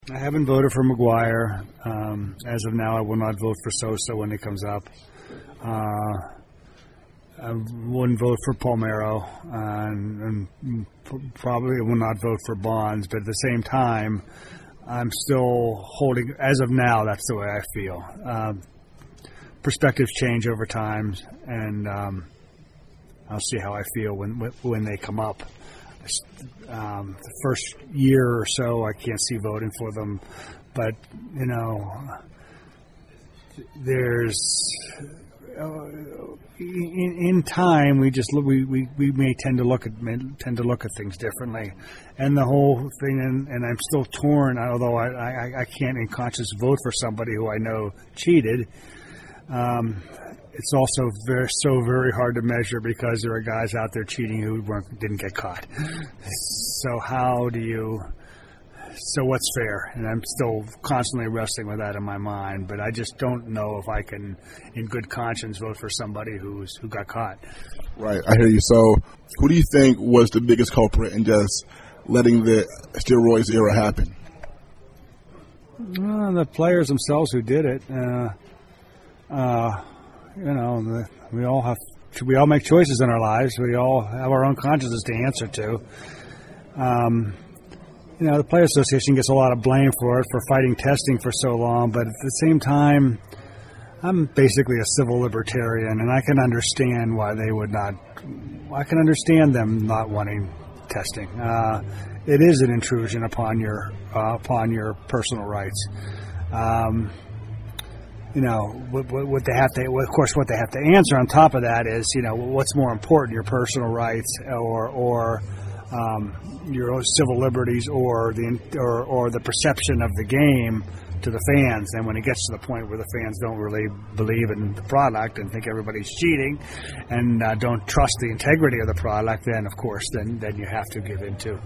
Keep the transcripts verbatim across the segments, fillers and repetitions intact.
I haven't voted for McGuire. Um, as of now, I will not vote for Sosa when it comes up. Uh, I wouldn't vote for Palmeiro, and, and probably will not vote for Bonds. But at the same time, I'm still holding. As of now, that's the way I feel. Uh, perspectives change over time, and um, I'll see how I feel when when they come up. Um, the first year or so, I can't see voting for them, but you know, there's uh, in, in time we just we, we, we may tend to look at tend to look at things differently, and the whole thing. And, and I'm still torn, although I, I I can't in conscience vote for somebody who I know cheated. Um, It's also very, so very hard to measure because there are guys out there cheating who weren't, didn't get caught. So how do you? So what's fair? And I'm still constantly wrestling with that in my mind. But I just don't know if I can, in good conscience, vote for somebody who's who got caught. Right, I hear you. So, who do you think was the biggest culprit in just letting the steroids era happen? Uh, the players themselves who did it. Uh, uh, You know, the, we all have. We all make choices in our lives. We all have our own consciences to answer to. Um, you know, the Players Association gets a lot of blame for it for fighting testing for so long, but at the same time, I'm basically a civil libertarian, and I can understand why they would not. I can understand them not wanting testing. Uh, it is an intrusion upon your uh, upon your personal rights. Um, You know, what, what they have to, of course, what they have to answer on top of that is, you know, what's more important, your personal rights or or um, your civil liberties or the or, or the perception of the game to the fans. And when it gets to the point where the fans don't really believe in the product and think everybody's cheating and uh, don't trust the integrity of the product, then, of course, then, then you have to give in to.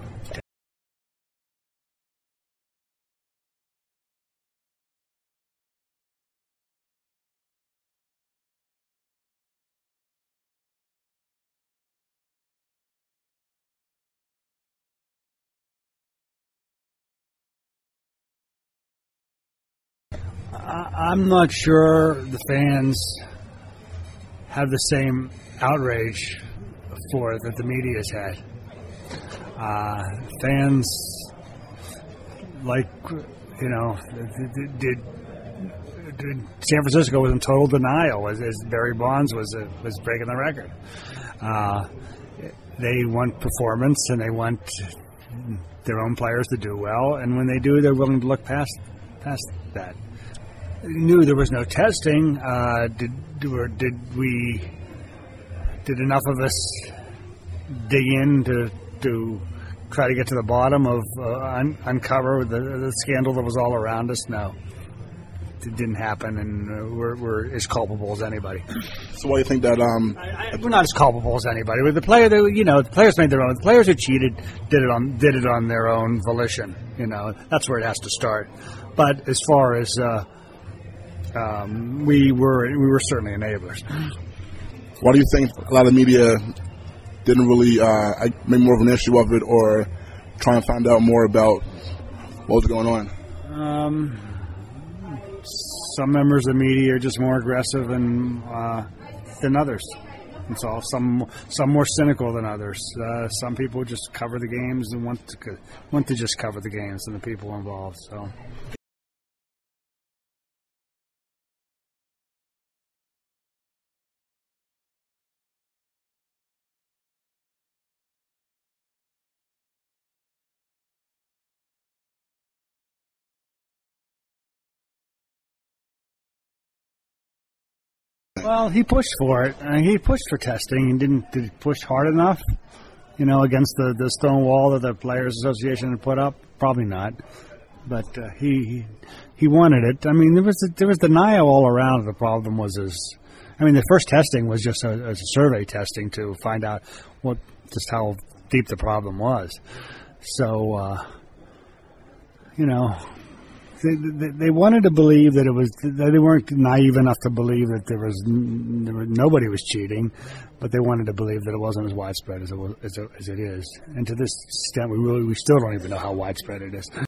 I'm not sure the fans have the same outrage for it that the media has had. Uh, fans, like, you know, did, did San Francisco was in total denial as, as Barry Bonds was uh, was breaking the record. Uh, they want performance and they want their own players to do well, and when they do, they're willing to look past past that. Knew there was no testing. Uh, did or did we? Did enough of us dig in to to try to get to the bottom of uh, un, uncover the, the scandal that was all around us? No, it didn't happen, and uh, we're we're as culpable as anybody. So why do you think that? Um, I, I, we're not as culpable as anybody. With the player, that, you know, the players made their own. The players who cheated did it on did it on their own volition. You know, that's where it has to start. But as far as uh, Um, we were we were certainly enablers. Why do you think a lot of media didn't really uh, make more of an issue of it, or try and find out more about what was going on? Um, some members of the media are just more aggressive and uh, than others. And so some some more cynical than others. Uh, some people just cover the games and want to want to just cover the games and the people involved. So. Well, he pushed for it. Uh, he pushed for testing and didn't did he push hard enough, you know, against the, the stone wall that the Players Association had put up. Probably not, but uh, he, he he wanted it. I mean, there was a, there was denial all around. The problem was his. I mean, the first testing was just a, a survey testing to find out what just how deep the problem was. So, uh, you know. They, they, they wanted to believe that it was. They weren't naive enough to believe that there was, there was nobody was cheating, but they wanted to believe that it wasn't as widespread as it was, as it, as it is. And to this extent, we really we still don't even know how widespread it is.